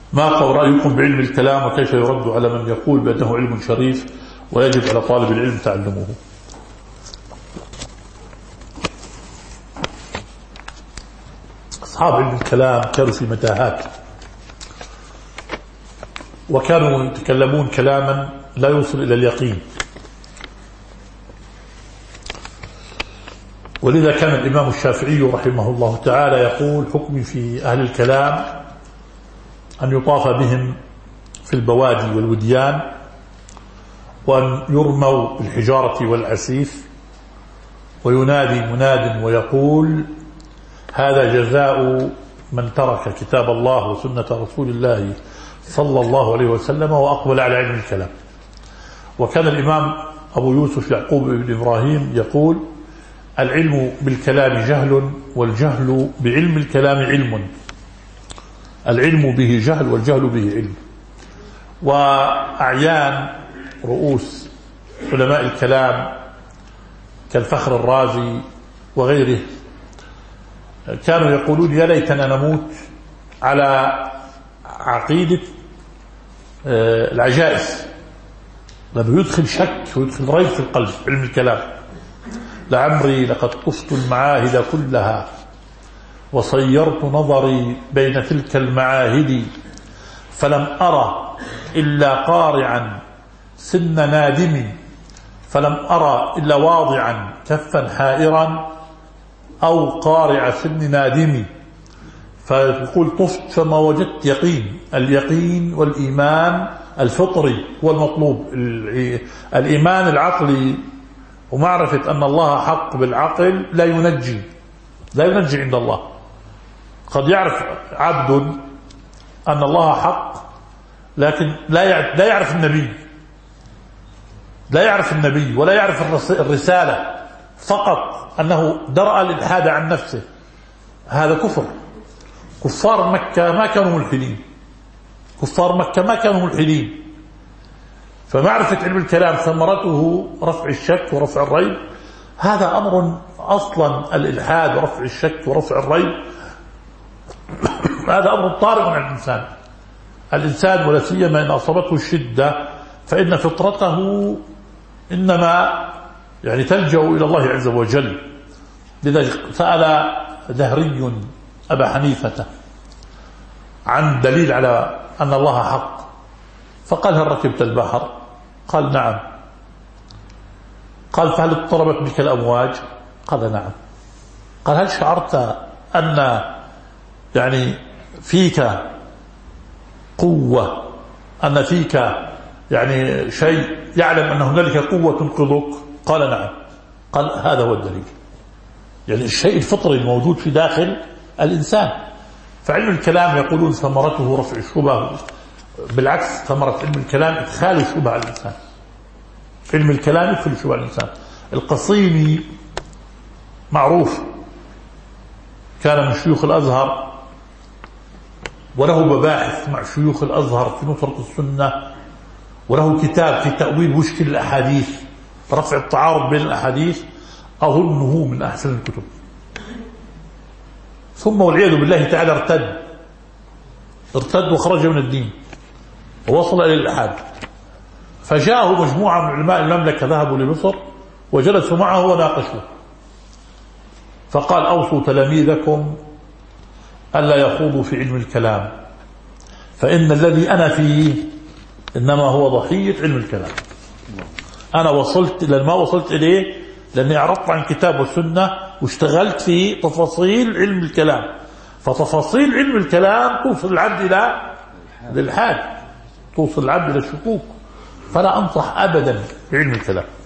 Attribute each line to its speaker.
Speaker 1: ما قول رأيكم بعلم الكلام وكيف يرد على من يقول بأنه علم شريف ويجب على طالب العلم تعلمه؟ أصحاب علم الكلام كانوا في متاهات، وكانوا يتكلمون كلاما لا يوصل إلى اليقين. ولذا كان الإمام الشافعي رحمه الله تعالى يقول: حكمي في أهل الكلام أن يطاف بهم في البوادي والوديان، وأن يرموا بالحجارة والعسيف، وينادي مناد ويقول: هذا جزاء من ترك كتاب الله وسنة رسول الله صلى الله عليه وسلم وأقبل على علم الكلام. وكان الإمام أبو يوسف يعقوب بن إبراهيم يقول: العلم بالكلام جهل، والجهل بعلم الكلام علم. العلم به جهل والجهل به علم. وأعيان رؤوس علماء الكلام كالفخر الرازي وغيره كانوا يقولون: يا ليتنا نموت على عقيدة العجائز، لأنه يدخل شك ويدخل ريب في القلب علم الكلام. لعمري لقد طفت المعاهد كلها وصيرت نظري بين تلك المعاهد، فلم أرى إلا قارعا سن نادم، فلم أرى إلا واضعا كفا حائرا أو قارع سن نادم. فيقول: طفت فما وجدت يقين. اليقين والإيمان الفطري هو المطلوب، الإيمان العقلي ومعرفة أن الله حق بالعقل لا ينجي عند الله. قد يعرف عبد أن الله حق لكن لا يعرف النبي، ولا يعرف الرسالة، فقط أنه درأ الإلحاد عن نفسه. هذا كفر. كفار مكة ما كانوا ملحدين. فمعرفة علم الكلام ثمرته رفع الشك ورفع الريب. هذا أمر أصلا، الإلحاد ورفع الشك ورفع الريب هذا أمر طارئ على الإنسان، ولا سيما إن أصابته الشدة فإن فطرته إنما تلجأ إلى الله عز وجل. لذلك سأل دهري أبا حنيفة عن دليل على أن الله حق، فقال: هل ركبت البحر؟ قال: نعم. قال: فهل اضطربت بك الأمواج؟ قال: نعم. قال: هل شعرت أن فيك قوة، أن فيك شيء يعلم أن هنالك قوة تنقذك؟ قال: نعم. قال: هذا هو الدليل، الشيء الفطري الموجود في داخل الإنسان. فعلم الكلام يقولون ثمرته رفع الشبهة، بالعكس ثمرة علم الكلام إدخال الشبهة على الإنسان. علم الكلام يدخل الشبهة على الإنسان. القصيمي معروف، كان من شيوخ الأزهر وله مباحث مع شيوخ الأزهر في نصرة السنة، وله كتاب في تأويل مشكل الأحاديث، رفع التعارض بين الأحاديث، أظنه من أحسن الكتب. ثم والعياذ بالله تعالى ارتد وخرج من الدين ووصل إلى الإلحاد. فجاءه مجموعة من علماء المملكة ذهبوا لمصر وجلسوا معه وناقشوه، فقال: أوصوا تلاميذكم ألا يخوضوا في علم الكلام، فإن الذي أنا فيه إنما هو ضحية علم الكلام. أنا وصلت إلى ما وصلت إليه لأني أعرضت عن كتاب والسنة واشتغلت في تفاصيل علم الكلام. فتفاصيل علم الكلام توصل العبد إلى الإلحاد، توصل العبد إلى الشكوك. فلا أنصح أبدا بعلم الكلام.